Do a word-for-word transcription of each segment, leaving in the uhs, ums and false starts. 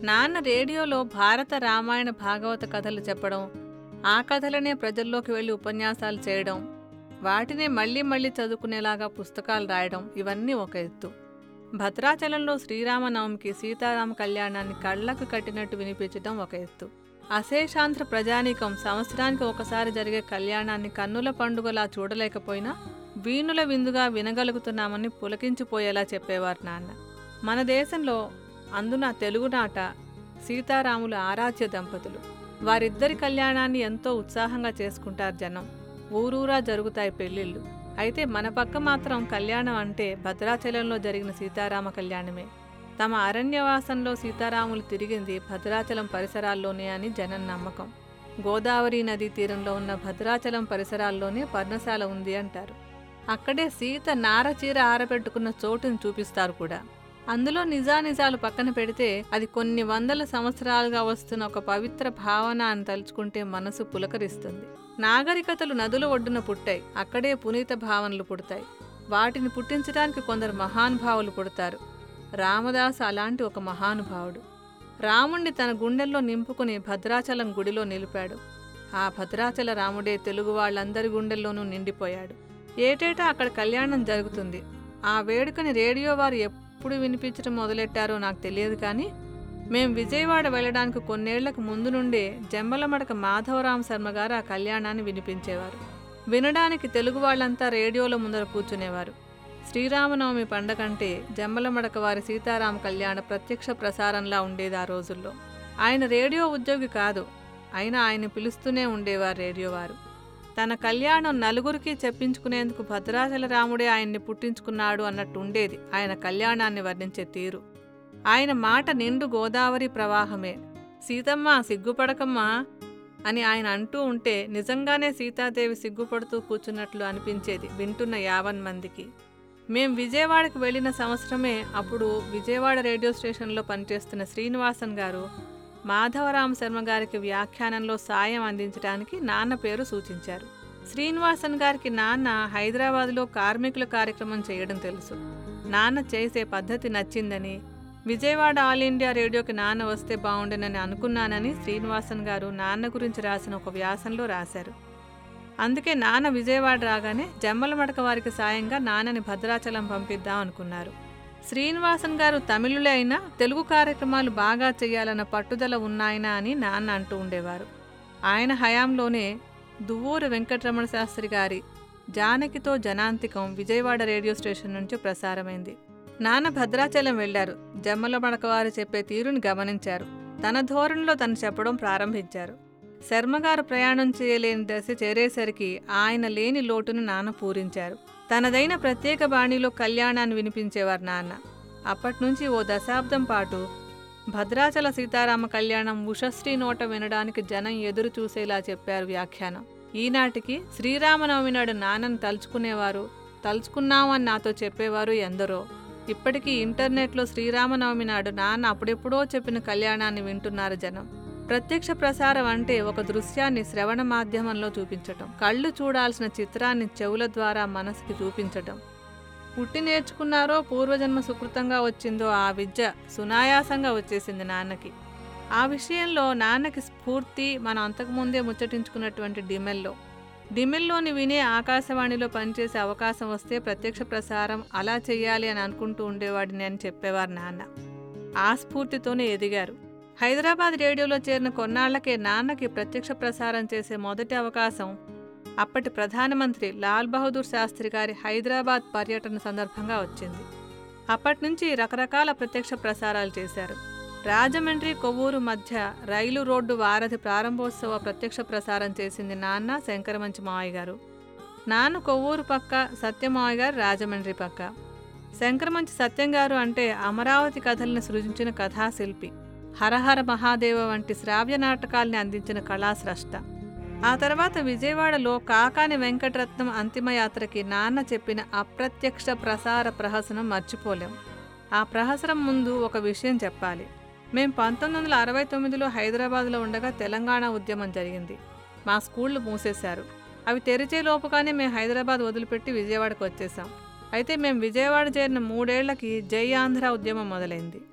నాన్న రేడియోలో భారత రామాయణ భాగవత కథలు చెప్పడం, ఆ కథలనే ప్రజల్లోకి వెళ్ళి ఉపన్యాసాలు చేయడం, వాటినే మళ్ళీ మళ్ళీ చదువుకునేలాగా పుస్తకాలు రాయడం ఇవన్నీ ఒక ఎత్తు. భద్రాచలంలో శ్రీరామనవమికి సీతారామ కళ్యాణాన్ని కళ్లకు కట్టినట్టు వినిపించడం ఒక ఎత్తు. అశేషాంధ్ర ప్రజానీకం సంవత్సరానికి ఒకసారి జరిగే కళ్యాణాన్ని కన్నుల పండుగలా చూడలేకపోయినా వీణుల విందుగా వినగలుగుతున్నామని పులకించిపోయేలా చెప్పేవారు నాన్న. మన దేశంలో, అందున తెలుగునాట సీతారాముల ఆరాధ్య దంపతులు. వారిద్దరి కళ్యాణాన్ని ఎంతో ఉత్సాహంగా చేసుకుంటారు జనం. ఊరూరా జరుగుతాయి పెళ్లిళ్ళు. అయితే మన పక్క మాత్రం కళ్యాణం అంటే భద్రాచలంలో జరిగిన సీతారామ కళ్యాణమే. తమ అరణ్యవాసంలో సీతారాములు తిరిగింది భద్రాచలం పరిసరాల్లోనే అని జనం నమ్మకం. గోదావరి నదీ తీరంలో ఉన్న భద్రాచలం పరిసరాల్లోనే పర్ణశాల ఉంది అంటారు. అక్కడే సీత నారచీర ఆరబెట్టుకున్న చోటుని చూపిస్తారు కూడా. అందులో నిజానిజాలు పక్కన పెడితే అది కొన్ని వందల సంవత్సరాలుగా వస్తున్న ఒక పవిత్ర భావన అని తలుచుకుంటే మనసు పులకరిస్తుంది. నాగరికతలు నదుల ఒడ్డున పుట్టాయి, అక్కడే పునీత భావనలు పుడతాయి. వాటిని పుట్టించడానికి కొందరు మహానుభావులు పుడతారు. రామదాసు అలాంటి ఒక మహానుభావుడు. రాముణ్ణి తన గుండెల్లో నింపుకుని భద్రాచలం గుడిలో నిలిపాడు. ఆ భద్రాచల రాముడే తెలుగు వాళ్ళందరి గుండెల్లోనూ నిండిపోయాడు. ఏటేటా అక్కడ కళ్యాణం జరుగుతుంది. ఆ వేడుకని రేడియో వారు ఎప్పుడు వినిపించడం మొదలెట్టారో నాకు తెలియదు, కానీ మేం విజయవాడ వెళ్ళడానికి కొన్నేళ్లకు ముందు నుండే జంబలమడక మాధవరామ శర్మ గారు ఆ కళ్యాణాన్ని వినిపించేవారు. వినడానికి తెలుగు వాళ్ళంతా రేడియోల ముందర కూర్చునేవారు. శ్రీరామనవమి పండగంటే జంబలమడక వారి సీతారామ కళ్యాణ ప్రత్యక్ష ప్రసారంలా ఉండేది ఆ రోజుల్లో. ఆయన రేడియో ఉద్యోగి కాదు, అయినా ఆయన పిలుస్తూనే ఉండేవారు రేడియో వారు. తన కళ్యాణం నలుగురికి చెప్పించుకునేందుకు భద్రాచల రాముడే ఆయన్ని పుట్టించుకున్నాడు అన్నట్టు ఉండేది ఆయన కళ్యాణాన్ని వర్ణించే తీరు. ఆయన మాట నిండు గోదావరి ప్రవాహమే. సీతమ్మ సిగ్గుపడకమ్మా అని ఆయన అంటూ ఉంటే నిజంగానే సీతాదేవి సిగ్గుపడుతూ కూర్చున్నట్లు అనిపించేది వింటున్న యావన్ మందికి. మేం విజయవాడకు వెళ్ళిన సంవత్సరమే అప్పుడు విజయవాడ రేడియో స్టేషన్లో పనిచేస్తున్న శ్రీనివాసన్ గారు మాధవరామ శర్మ గారికి వ్యాఖ్యానంలో సాయం అందించడానికి నాన్న పేరు సూచించారు. శ్రీనివాసన్ గారికి నాన్న హైదరాబాదులో కార్మికుల కార్యక్రమం చేయడం తెలుసు. నాన్న చేసే పద్ధతి నచ్చిందని, విజయవాడ ఆల్ ఇండియా రేడియోకి నాన్న వస్తే బాగుండనని అనుకున్నానని శ్రీనివాసన్ గారు నాన్న గురించి రాసిన ఒక వ్యాసంలో రాశారు. అందుకే నాన్న విజయవాడ రాగానే జమ్మలమడక వారికి సాయంగా నాన్నని భద్రాచలం పంపిద్దాం అనుకున్నారు. శ్రీనివాసన్ గారు తమిళులే అయినా తెలుగు కార్యక్రమాలు బాగా చేయాలన్న పట్టుదల ఉన్నాయన అని నాన్న అంటూ ఉండేవారు. ఆయన హయాంలోనే దువ్వూరు వెంకటరమణ శాస్త్రి గారి జానకితో జనాంతికం విజయవాడ రేడియో స్టేషన్ నుంచి ప్రసారమైంది. నాన్న భద్రాచలం వెళ్లారు. జమ్మలమడక వారు చెప్పే తీరుని గమనించారు. తన ధోరణిలో తను చెప్పడం ప్రారంభించారు. శర్మగారు ప్రయాణం చేయలేని దశ చేరేసరికి ఆయన లేని లోటును నాన్న పూరించారు. తనదైన ప్రత్యేక బాణీలో కళ్యాణాన్ని వినిపించేవారు నాన్న. అప్పట్నుంచి ఓ దశాబ్దం పాటు భద్రాచల సీతారామ కళ్యాణం ఉషశ్రీ నోట వినడానికి జనం ఎదురు చూసేలా చెప్పారు వ్యాఖ్యానం. ఈనాటికి శ్రీరామనవమి నాడు నాన్నను తలుచుకునేవారు, తలుచుకున్నామని నాతో చెప్పేవారు ఎందరో. ఇప్పటికీ ఇంటర్నెట్లో శ్రీరామనవమి నాడు నాన్న అప్పుడెప్పుడో చెప్పిన కళ్యాణాన్ని వింటున్నారు జనం. ప్రత్యక్ష ప్రసారం అంటే ఒక దృశ్యాన్ని శ్రవణ మాధ్యమంలో చూపించటం, కళ్ళు చూడాల్సిన చిత్రాన్ని చెవుల ద్వారా మనసుకి చూపించటం. పుట్టి నేర్చుకున్నారో పూర్వజన్మ సుకృతంగా వచ్చిందో ఆ విద్య సునాయాసంగా వచ్చేసింది నాన్నకి. ఆ విషయంలో నాన్నకి స్ఫూర్తి మనం అంతకుముందే ముచ్చటించుకున్నటువంటి డిమెల్లో. డిమెల్లోని వినే ఆకాశవాణిలో పనిచేసే అవకాశం వస్తే ప్రత్యక్ష ప్రసారం అలా చెయ్యాలి అని అనుకుంటూ ఉండేవాడిని అని చెప్పేవారు నాన్న. ఆ స్ఫూర్తితోనే ఎదిగారు. హైదరాబాద్ రేడియోలో చేరిన కొన్నాళ్లకే నాన్నకి ప్రత్యక్ష ప్రసారం చేసే మొదటి అవకాశం అప్పటి ప్రధానమంత్రి లాల్ బహదూర్ శాస్త్రి గారి హైదరాబాద్ పర్యటన సందర్భంగా వచ్చింది. అప్పటినుంచి రకరకాల ప్రత్యక్ష ప్రసారాలు చేశారు. రాజమండ్రి కొవ్వూరు మధ్య రైలు రోడ్డు వారధి ప్రారంభోత్సవ ప్రత్యక్ష ప్రసారం చేసింది నాన్న, శంకరమంచి మావయ్య గారు. నాన్న కొవ్వూరు పక్క, సత్యమావయ్య గారు రాజమండ్రి పక్క. శంకరమంచి సత్యం గారు అంటే అమరావతి కథల్ని సృజించిన కథాశిల్పి, హరహర మహాదేవ వంటి శ్రావ్య నాటకాల్ని అందించిన కళాస్రష్ట. ఆ తర్వాత విజయవాడలో కాకాని వెంకటరత్నం అంతిమయాత్రకి నాన్న చెప్పిన అప్రత్యక్ష ప్రసార ప్రహసనం మర్చిపోలేం. ఆ ప్రహసనం ముందు ఒక విషయం చెప్పాలి. మేం పంతొమ్మిది వందల అరవై తొమ్మిదిలో హైదరాబాద్లో ఉండగా తెలంగాణ ఉద్యమం జరిగింది. మా స్కూళ్ళు మూసేశారు. అవి తెరిచే లోపుగానే మేము హైదరాబాద్ వదిలిపెట్టి విజయవాడకు వచ్చేసాం. అయితే మేము విజయవాడ చేరిన మూడేళ్లకి జై ఆంధ్ర ఉద్యమం మొదలైంది.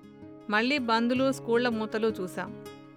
మళ్ళీ బందులు, స్కూళ్ల మూతలు చూశాం.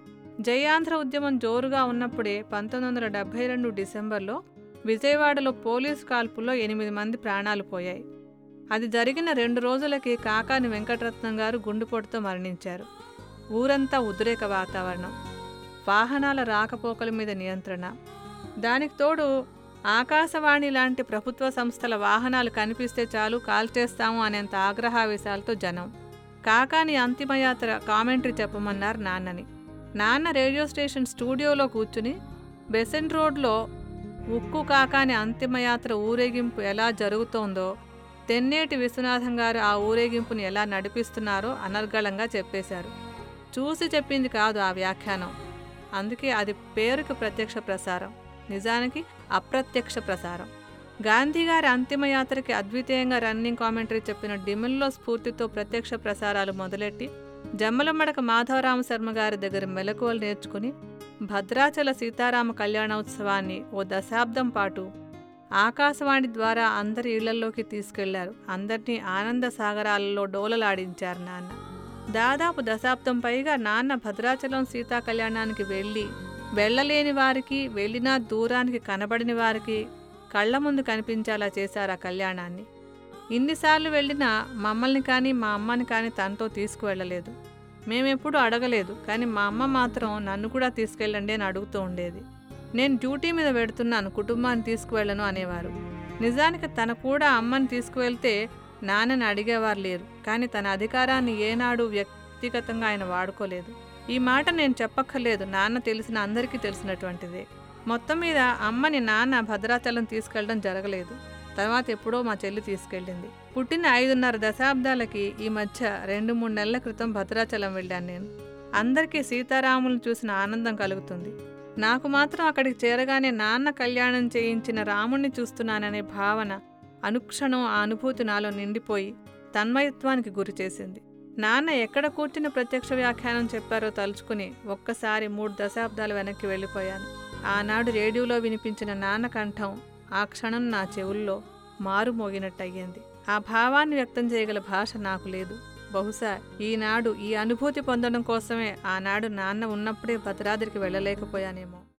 జయాంధ్ర ఉద్యమం జోరుగా ఉన్నప్పుడే పంతొమ్మిది వందల డెబ్బై రెండు డిసెంబర్లో విజయవాడలో పోలీసు కాల్పుల్లో ఎనిమిది మంది ప్రాణాలు పోయాయి. అది జరిగిన రెండు రోజులకి కాకాని వెంకటరత్నం గారు గుండెపోటుతో మరణించారు. ఊరంతా ఉద్రేక వాతావరణం, వాహనాల రాకపోకల మీద నియంత్రణ. దానికి తోడు ఆకాశవాణి లాంటి ప్రభుత్వ సంస్థల వాహనాలు కనిపిస్తే చాలు కాల్చేస్తాము అనేంత ఆగ్రహావేశాలతో జనం. కాకాని అంతిమయాత్ర కామెంటరీ చెప్పమన్నారు నాన్నని. నాన్న రేడియో స్టేషన్ స్టూడియోలో కూర్చుని బెసెంట్ రోడ్లో ఉక్కు కాకాని అంతిమయాత్ర ఊరేగింపు ఎలా జరుగుతోందో, తెన్నేటి విశ్వనాథం గారు ఆ ఊరేగింపుని ఎలా నడిపిస్తున్నారో అనర్గళంగా చెప్పేశారు. చూసి చెప్పింది కాదు ఆ వ్యాఖ్యానం. అందుకే అది పేరుకి ప్రత్యక్ష ప్రసారం, నిజానికి అప్రత్యక్ష ప్రసారం. గాంధీగారి అంతిమయాత్రకి అద్వితీయంగా రన్నింగ్ కామెంటరీ చెప్పిన డిమిల్లో స్ఫూర్తితో ప్రత్యక్ష ప్రసారాలు మొదలెట్టి జమ్మలమడక మాధవరామ శర్మ గారి దగ్గర మెలకువలు నేర్చుకుని భద్రాచల సీతారామ కళ్యాణోత్సవాన్ని ఓ దశాబ్దం పాటు ఆకాశవాణి ద్వారా అందరి ఇళ్లలోకి తీసుకెళ్లారు. అందరినీ ఆనంద సాగరాలలో డోలలాడించారు నాన్న. దాదాపు దశాబ్దం పైగా నాన్న భద్రాచలం సీతా కళ్యాణానికి వెళ్ళి వెళ్ళలేని వారికి, వెళ్ళినా దూరానికి కనబడిన వారికి కళ్ల ముందు కనిపించేలా చేశారు ఆ కళ్యాణాన్ని. ఇన్నిసార్లు వెళ్ళినా మమ్మల్ని కానీ మా అమ్మని కానీ తనతో తీసుకువెళ్ళలేదు. మేమెప్పుడు అడగలేదు, కానీ మా అమ్మ మాత్రం నన్ను కూడా తీసుకెళ్ళండి అని అడుగుతూ ఉండేది. నేను డ్యూటీ మీద పెడుతున్నాను, కుటుంబాన్ని తీసుకువెళ్ళను అనేవారు. నిజానికి తన కూడా అమ్మని తీసుకువెళ్తే నాన్నని అడిగేవారు లేరు, కానీ తన అధికారాన్ని ఏనాడు వ్యక్తిగతంగా ఆయన వాడుకోలేదు. ఈ మాట నేను చెప్పక్కర్లేదు, నాన్న తెలిసిన అందరికీ తెలిసినటువంటిదే. మొత్తం మీద అమ్మని నాన్న భద్రాచలం తీసుకెళ్ళడం జరగలేదు. తర్వాత ఎప్పుడో మా చెల్లి తీసుకెళ్ళింది. పుట్టిన ఐదున్నర దశాబ్దాలకి ఈ మధ్య రెండు మూడు నెలల క్రితం భద్రాచలం వెళ్ళాను నేను. అందరికీ సీతారాములను చూసిన ఆనందం కలుగుతుంది. నాకు మాత్రం అక్కడికి చేరగానే నాన్న కళ్యాణం చేయించిన రాముణ్ణి చూస్తున్నాననే భావన అనుక్షణం ఆ అనుభూతి నాలో నిండిపోయి తన్మయత్వానికి గురి చేసింది. నాన్న ఎక్కడ కూర్చుని ప్రత్యక్ష వ్యాఖ్యానం చెప్పారో తలుచుకుని ఒక్కసారి మూడు దశాబ్దాలు వెనక్కి వెళ్ళిపోయాను. ఆనాడు రేడియోలో వినిపించిన నాన్న కంఠం ఆ క్షణం నా చెవుల్లో మారుమోగినట్టయ్యింది. ఆ భావాన్ని వ్యక్తం చేయగల భాష నాకు లేదు. బహుశా ఈనాడు ఈ అనుభూతి పొందడం కోసమే ఆనాడు నాన్న ఉన్నప్పుడే భద్రాద్రికి వెళ్ళలేకపోయానేమో.